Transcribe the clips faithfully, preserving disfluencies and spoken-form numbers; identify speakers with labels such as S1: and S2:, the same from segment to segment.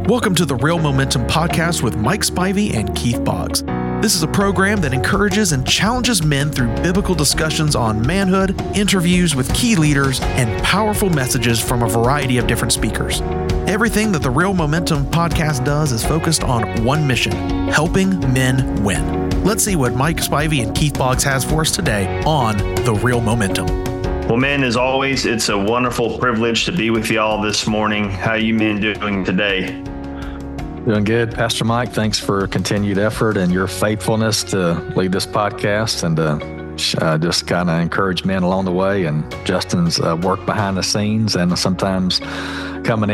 S1: Welcome to the Real Momentum Podcast with Mike Spivey and Keith Boggs. This is a program that encourages and challenges men through biblical discussions on manhood, interviews with key leaders, and powerful messages from a variety of different speakers. Everything that the Real Momentum Podcast does is focused on one mission: helping men win. Let's see what Mike Spivey and Keith Boggs has for us today on the Real Momentum.
S2: Well, men, as always, it's a wonderful privilege to be with y'all this morning. How you men doing today?
S3: Doing good, Pastor Mike. Thanks for continued effort and your faithfulness to lead this podcast and to uh, just kind of encourage men along the way. And Justin's uh, work behind the scenes and sometimes coming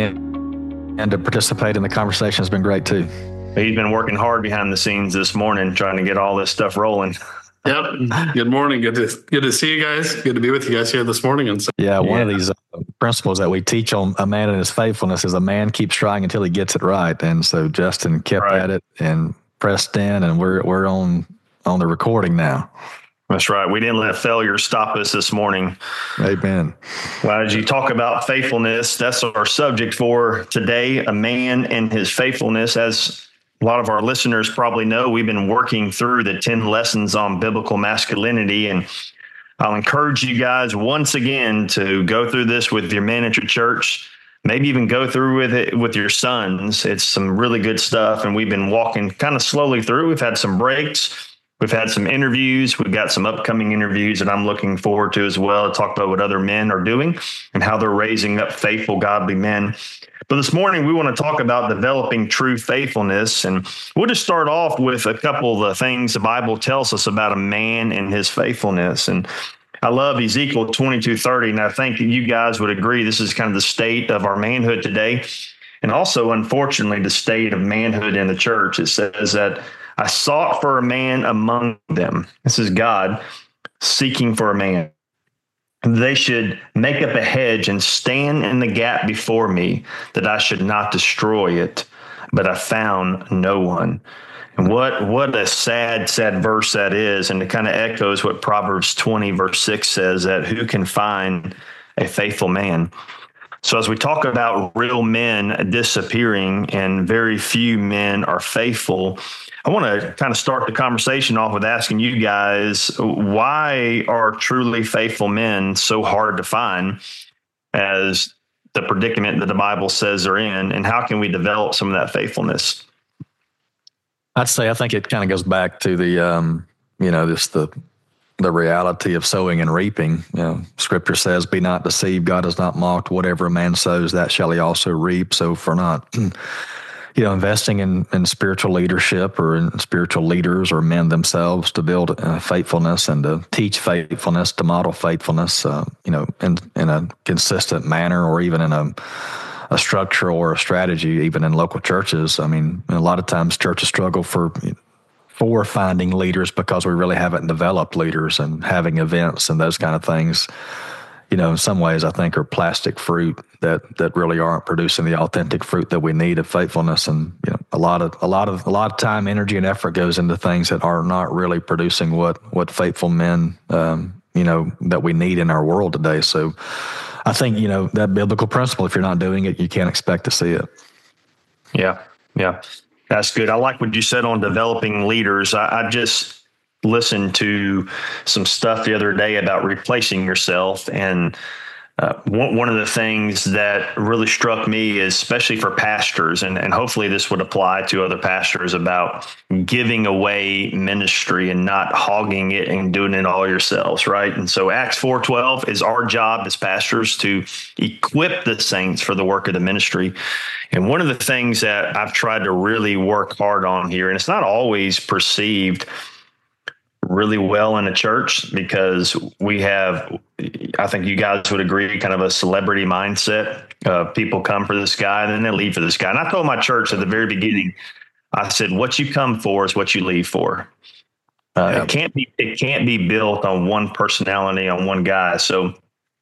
S3: in and to participate in the conversation has been great too.
S2: He's been working hard behind the scenes this morning, trying to get all this stuff rolling.
S4: Yep. Good morning. Good to good to see you guys. Good to be with you guys here this morning. And so,
S3: yeah, one
S2: yeah.
S3: of these uh, principles that we teach on a man and his faithfulness is a man keeps trying until he gets it right. And so Justin kept
S2: right.
S3: at it and pressed in, and we're we're on on the recording now.
S2: That's right. We didn't let failure stop us this morning.
S3: Amen.
S2: Well, as you talk about faithfulness, that's our subject for today: a man and his faithfulness. As a lot of our listeners probably know, we've been working through the ten lessons on biblical masculinity, and I'll encourage you guys once again to go through this with your men at your church, maybe even go through with it with your sons. It's some really good stuff, and we've been walking kind of slowly through. We've had some breaks. We've had some interviews. We've got some upcoming interviews that I'm looking forward to as well, to talk about what other men are doing and how they're raising up faithful, godly men. But this morning, we want to talk about developing true faithfulness. And we'll just start off with a couple of the things the Bible tells us about a man and his faithfulness. And I love Ezekiel twenty-two thirty, and I think that you guys would agree this is kind of the state of our manhood today. And also, unfortunately, the state of manhood in the church. It says that I sought for a man among them. This is God seeking for a man. They should make up a hedge and stand in the gap before me, that I should not destroy it. But I found no one. And what what a sad, sad verse that is. And it kind of echoes what Proverbs twenty, verse six says, that who can find a faithful man? So as we talk about real men disappearing and very few men are faithful, I want to kind of start the conversation off with asking you guys, why are truly faithful men so hard to find as the predicament that the Bible says they're in, and how can we develop some of that faithfulness?
S3: I'd say I think it kind of goes back to the, um, you know, this the the reality of sowing and reaping. You know, Scripture says, "Be not deceived; God is not mocked. Whatever a man sows, that shall he also reap." So, if we're not you know, investing in, in spiritual leadership or in spiritual leaders or men themselves to build uh, faithfulness and to teach faithfulness, to model faithfulness, uh, you know, in, in a consistent manner, or even in a, a structure or a strategy, even in local churches. I mean, a lot of times churches struggle for for finding leaders because we really haven't developed leaders, and having events and those kind of things, you know, in some ways I think are plastic fruit that that really aren't producing the authentic fruit that we need of faithfulness. And you know, a lot of a lot of a lot of time, energy, and effort goes into things that are not really producing what what faithful men, um, you know, that we need in our world today. So I think, you know, that biblical principle: if you're not doing it, you can't expect to see it.
S2: Yeah, yeah, that's good. I like what you said on developing leaders. I, I just listened to some stuff the other day about replacing yourself. And uh, one, one of the things that really struck me is, especially for pastors, and, and hopefully this would apply to other pastors, about giving away ministry and not hogging it and doing it all yourselves, right? And so Acts four twelve is our job as pastors to equip the saints for the work of the ministry. And one of the things that I've tried to really work hard on here, and it's not always perceived really well in a church, because we have, I think you guys would agree, kind of a celebrity mindset. Uh, people come for this guy and then they leave for this guy. And I told my church at the very beginning, I said, what you come for is what you leave for. Uh, yeah. It can't be, it can't be built on one personality, on one guy. So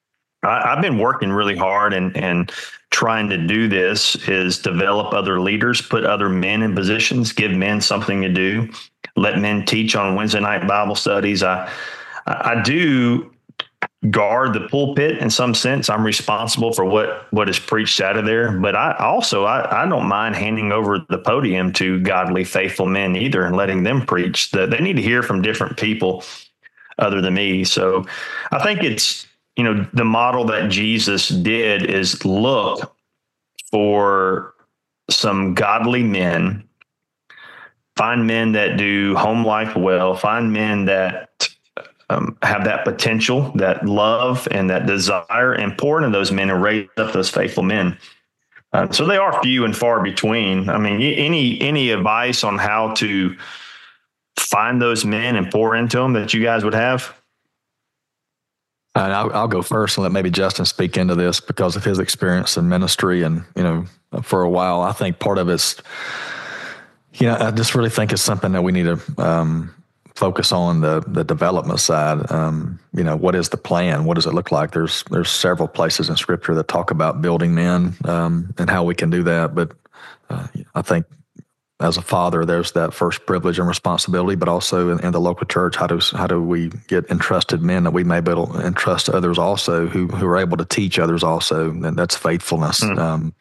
S2: I, I've been working really hard and, and trying to do this is develop other leaders, put other men in positions, give men something to do. Let men teach on Wednesday night Bible studies. I I do guard the pulpit in some sense. I'm responsible for what, what is preached out of there. But I also, I, I don't mind handing over the podium to godly, faithful men either and letting them preach. That they need to hear from different people other than me. So I think it's, you know, the model that Jesus did is look for some godly men, find men that do home life well, find men that um, have that potential, that love and that desire, and pour into those men and raise up those faithful men. Uh, so they are few and far between. I mean, any any advice on how to find those men and pour into them that you guys would have?
S3: And I'll, I'll go first and let maybe Justin speak into this because of his experience in ministry. And, you know, for a while, I think part of it's, you know, I just really think it's something that we need to um, focus on the the development side. Um, you know, what is the plan? What does it look like? There's there's several places in Scripture that talk about building men um, and how we can do that. But uh, I think as a father, there's that first privilege and responsibility, but also in, in the local church, how do how do we get entrusted men that we may be able to entrust to others also, who who are able to teach others also, and that's faithfulness. Mm. Um,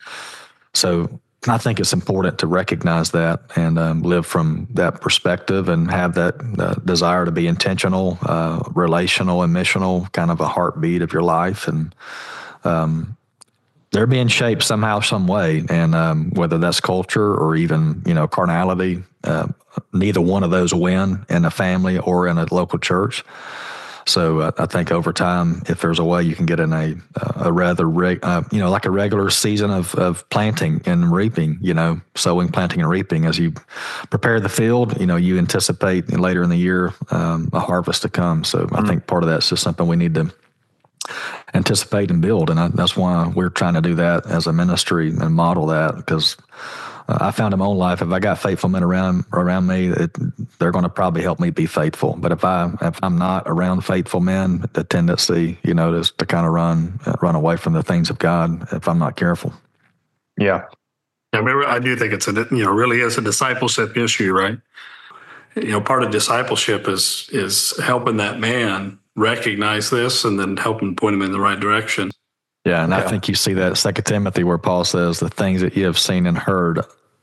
S3: so I think it's important to recognize that and um, live from that perspective and have that uh, desire to be intentional, uh, relational, and missional, kind of a heartbeat of your life, and um, they're being shaped somehow, some way, and um, whether that's culture or even, you know, carnality, uh, neither one of those win in a family or in a local church. So uh, I think over time, if there's a way you can get in a a rather, reg, uh, you know, like a regular season of, of planting and reaping, you know, sowing, planting, and reaping, as you prepare the field, you know, you anticipate later in the year um, a harvest to come. So mm-hmm. I think part of that's just something we need to anticipate and build. And I, that's why we're trying to do that as a ministry and model that, because uh, I found in my own life, if I got faithful men around around me, it, they're going to probably help me be faithful. But if I if I'm not around faithful men, the tendency, you know, is to kind of run uh, run away from the things of God if I'm not careful.
S2: Yeah,
S4: I remember. I do think it's a you know really is a discipleship issue, right? You know, part of discipleship is is helping that man recognize this and then help him point him in the right direction.
S3: Yeah, and yeah. I think you see that in Second Timothy where Paul says, the things that you have seen and heard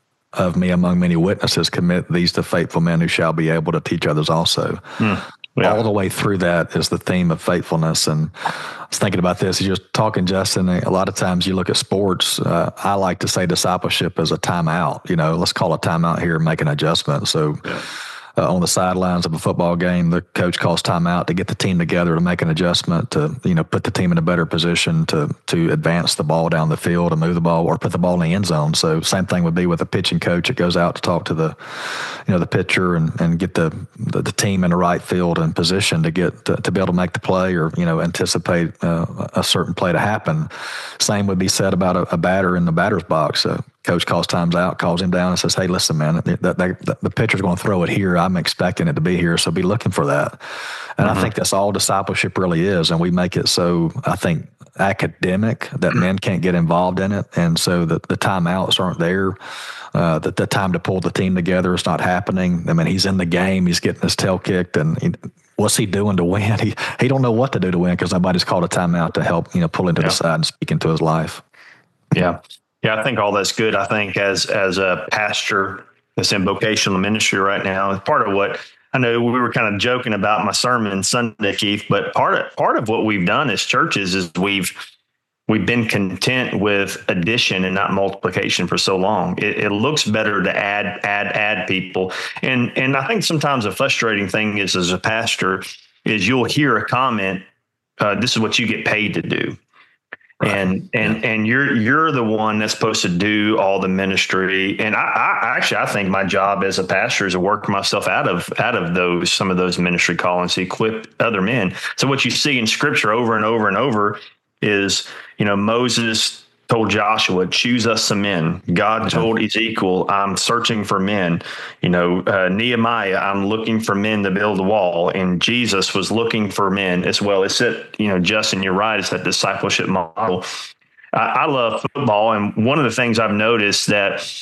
S3: of me among many witnesses, commit these to faithful men who shall be able to teach others also. Mm, yeah. All the way through that is the theme of faithfulness. And I was thinking about this as you're talking, Justin. A lot of times you look at sports, uh, I like to say discipleship is a timeout. You know, let's call a timeout here and make an adjustment. So yeah. Uh, on the sidelines of a football game, the coach calls timeout to get the team together to make an adjustment to, you know, put the team in a better position to to advance the ball down the field and move the ball or put the ball in the end zone. So same thing would be with a pitching coach. It goes out to talk to the, you know, the pitcher and, and get the, the the team in the right field and position to get to, to be able to make the play or, you know, anticipate uh, a certain play to happen. Same would be said about a, a batter in the batter's box. So coach calls times out, calls him down and says, hey, listen, man, that, that, that, the pitcher's going to throw it here. I'm expecting it to be here, so be looking for that. And mm-hmm. I think that's all discipleship really is. And we make it so, I think, academic that men can't get involved in it. And so the, the timeouts aren't there. Uh, the, the time to pull the team together is not happening. I mean, he's in the game. He's getting his tail kicked. And he, what's he doing to win? He he don't know what to do to win because nobody's called a timeout to help, you know, pull into yeah. the side and speak into his life.
S2: Yeah. Yeah, I think all that's good. I think as as a pastor that's in vocational ministry right now, part of what I know we were kind of joking about my sermon Sunday, Keith, but part of part of what we've done as churches is we've we've been content with addition and not multiplication for so long. It, it looks better to add, add, add people, and and I think sometimes a frustrating thing is as a pastor is you'll hear a comment, uh, "This is what you get paid to do." Right. And and yeah. and you're you're the one that's supposed to do all the ministry. And I, I actually I think my job as a pastor is to work myself out of out of those some of those ministry callings to equip other men. So what you see in Scripture over and over and over is, you know, Moses told Joshua, choose us some men. God told Ezekiel, I'm searching for men. You know, uh, Nehemiah, I'm looking for men to build a wall. And Jesus was looking for men as well. It's that, you know, Justin, you're right. It's that discipleship model. I, I love football. And one of the things I've noticed that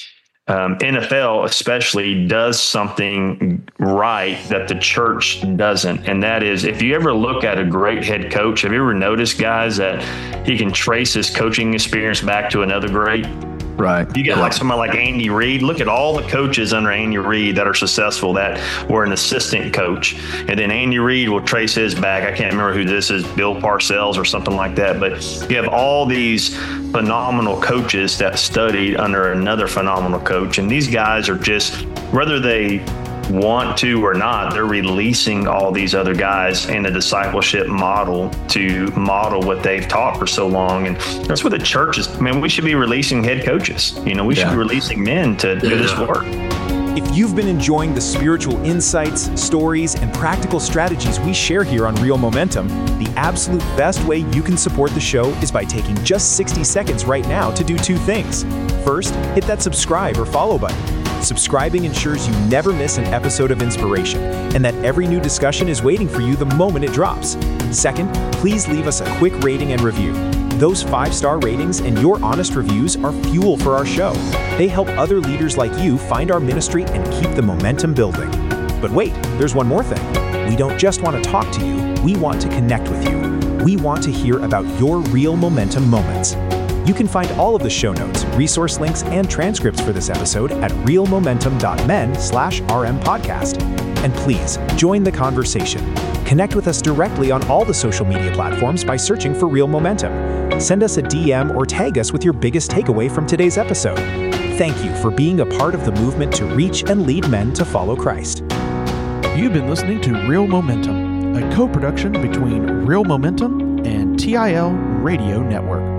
S2: um, N F L especially does something right that the church doesn't. And that is, if you ever look at a great head coach, have you ever noticed, guys, that he can trace his coaching experience back to another great?
S3: Right.
S2: You get like somebody like Andy Reid. Look at all the coaches under Andy Reid that are successful that were an assistant coach. And then Andy Reid will trace his back. I can't remember who this is, Bill Parcells or something like that. But you have all these phenomenal coaches that studied under another phenomenal coach. And these guys are just, whether they want to or not, they're releasing all these other guys in a discipleship model to model what they've taught for so long. And that's what the church is. I mean, we should be releasing head coaches. You know, we yeah. should be releasing men to do yeah. this work.
S5: If you've been enjoying the spiritual insights, stories, and practical strategies we share here on Real Momentum, the absolute best way you can support the show is by taking just sixty seconds right now to do two things. First, hit that subscribe or follow button. Subscribing ensures you never miss an episode of inspiration and that every new discussion is waiting for you the moment it drops. Second, please leave us a quick rating and review. Those five-star ratings and your honest reviews are fuel for our show. They help other leaders like you find our ministry and keep the momentum building. But wait, there's one more thing. We don't just want to talk to you, we want to connect with you. We want to hear about your real momentum moments. You can find all of the show notes, resource links, and transcripts for this episode at realmomentum.men slash RM podcast. And please, join the conversation. Connect with us directly on all the social media platforms by searching for Real Momentum. Send us a D M or tag us with your biggest takeaway from today's episode. Thank you for being a part of the movement to reach and lead men to follow Christ.
S1: You've been listening to Real Momentum, a co-production between Real Momentum and T I L Radio Network.